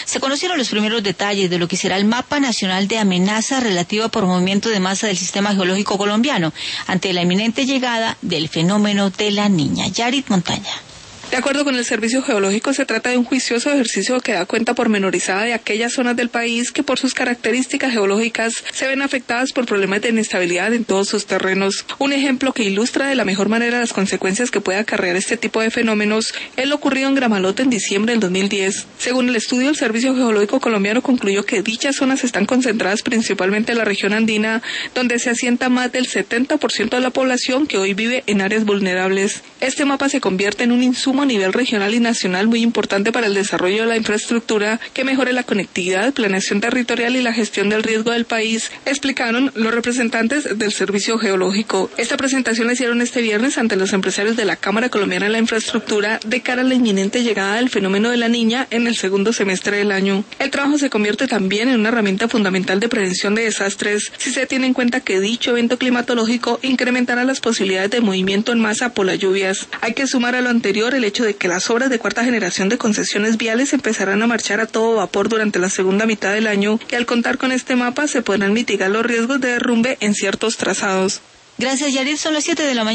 Se conocieron los primeros detalles de lo que será el Mapa Nacional de Amenaza Relativa por Movimiento de Masa del Sistema Geológico Colombiano ante la inminente llegada del fenómeno de la Niña. Yarit Montaña. De acuerdo con el Servicio Geológico, se trata de un juicioso ejercicio que da cuenta pormenorizada de aquellas zonas del país que por sus características geológicas se ven afectadas por problemas de inestabilidad en todos sus terrenos. Un ejemplo que ilustra de la mejor manera las consecuencias que puede acarrear este tipo de fenómenos es lo ocurrido en Gramalote en diciembre del 2010. Según el estudio, el Servicio Geológico colombiano concluyó que dichas zonas están concentradas principalmente en la región andina, donde se asienta más del 70% de la población que hoy vive en áreas vulnerables. Este mapa se convierte en un insumo a nivel regional y nacional muy importante para el desarrollo de la infraestructura que mejore la conectividad, planeación territorial y la gestión del riesgo del país, explicaron los representantes del Servicio Geológico. Esta presentación la hicieron este viernes ante los empresarios de la Cámara Colombiana de la Infraestructura de cara a la inminente llegada del fenómeno de la Niña en el segundo semestre del año. El trabajo se convierte también en una herramienta fundamental de prevención de desastres si se tiene en cuenta que dicho evento climatológico incrementará las posibilidades de movimiento en masa por las lluvias. Hay que sumar a lo anterior el hecho de que las obras de cuarta generación de concesiones viales empezarán a marchar a todo vapor durante la segunda mitad del año y al contar con este mapa se podrán mitigar los riesgos de derrumbe en ciertos trazados. Gracias, Yarit. Son las 7 de la mañana.